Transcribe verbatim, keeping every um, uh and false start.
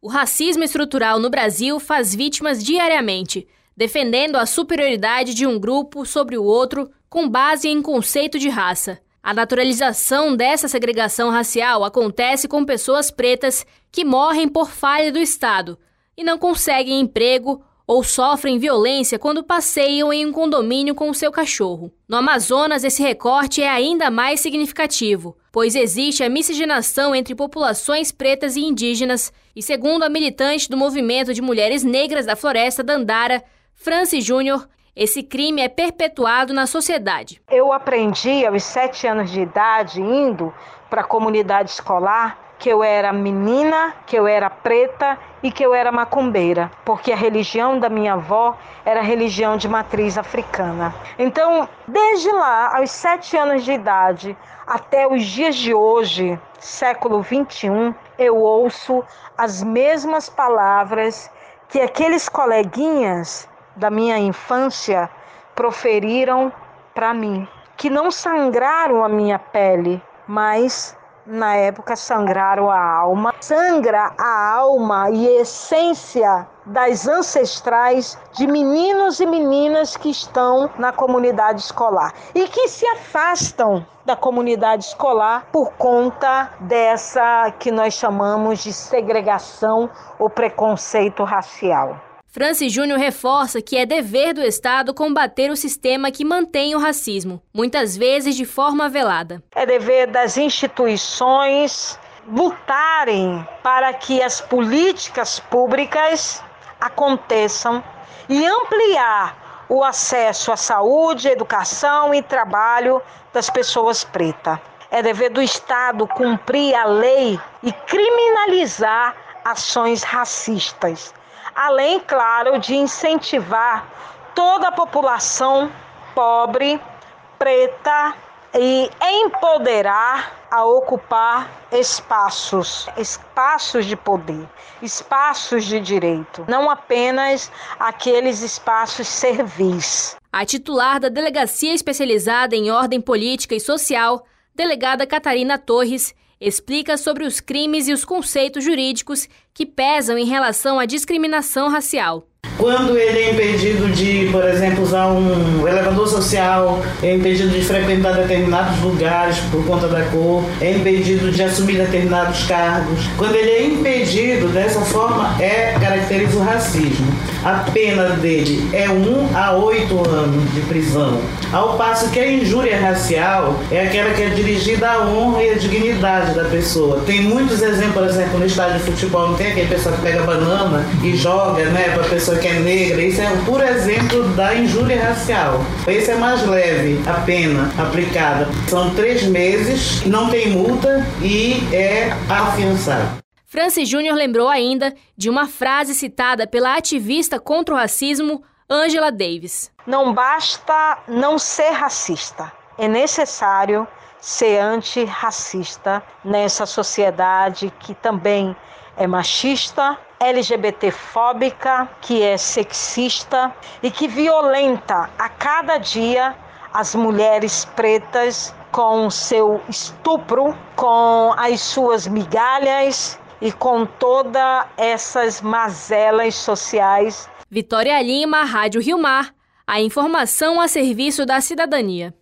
O racismo estrutural no Brasil faz vítimas diariamente, defendendo a superioridade de um grupo sobre o outro com base em conceito de raça. A naturalização dessa segregação racial acontece com pessoas pretas que morrem por falha do Estado e não conseguem emprego ou sofrem violência quando passeiam em um condomínio com o seu cachorro. No Amazonas, esse recorte é ainda mais significativo, pois existe a miscigenação entre populações pretas e indígenas, e segundo a militante do movimento de mulheres negras da Floresta Dandara, Franci Júnior, esse crime é perpetuado na sociedade. Eu aprendi aos sete anos de idade, indo para a comunidade escolar, que eu era menina, que eu era preta e que eu era macumbeira, porque a religião da minha avó era religião de matriz africana. Então, desde lá, aos sete anos de idade, até os dias de hoje, século vinte e um, eu ouço as mesmas palavras que aqueles coleguinhas da minha infância proferiram para mim, que não sangraram a minha pele, mas na época sangraram a alma. Sangra a alma e a essência das ancestrais de meninos e meninas que estão na comunidade escolar e que se afastam da comunidade escolar por conta dessa que nós chamamos de segregação ou preconceito racial. Franci Júnior reforça que é dever do Estado combater o sistema que mantém o racismo, muitas vezes de forma velada. É dever das instituições lutarem para que as políticas públicas aconteçam e ampliar o acesso à saúde, educação e trabalho das pessoas pretas. É dever do Estado cumprir a lei e criminalizar ações racistas, além, claro, de incentivar toda a população pobre, preta e empoderar a ocupar espaços, espaços de poder, espaços de direito, não apenas aqueles espaços servis. A titular da Delegacia Especializada em Ordem Política e Social, delegada Catarina Torres, explica sobre os crimes e os conceitos jurídicos que pesam em relação à discriminação racial. Quando ele é impedido de, por exemplo, usar um elevador social, é impedido de frequentar determinados lugares por conta da cor, é impedido de assumir determinados cargos. Quando ele é impedido dessa forma, é, caracteriza o racismo. A pena dele é um a oito anos de prisão. Ao passo que a injúria racial é aquela que é dirigida à honra e à dignidade da pessoa. Tem muitos exemplos, por exemplo, no estádio de futebol, não tem aquele pessoal que pega banana e joga, né, para a pessoa que é negra. Isso é um puro exemplo da injúria racial. Esse é mais leve, a pena aplicada. São três meses, não tem multa e é afiançado. Franci Júnior lembrou ainda de uma frase citada pela ativista contra o racismo, Angela Davis. Não basta não ser racista, é necessário ser antirracista nessa sociedade que também é machista, LGBTfóbica, que é sexista e que violenta a cada dia as mulheres pretas com seu estupro, com as suas migalhas e com todas essas mazelas sociais. Vitória Lima, Rádio Rio Mar, a informação a serviço da cidadania.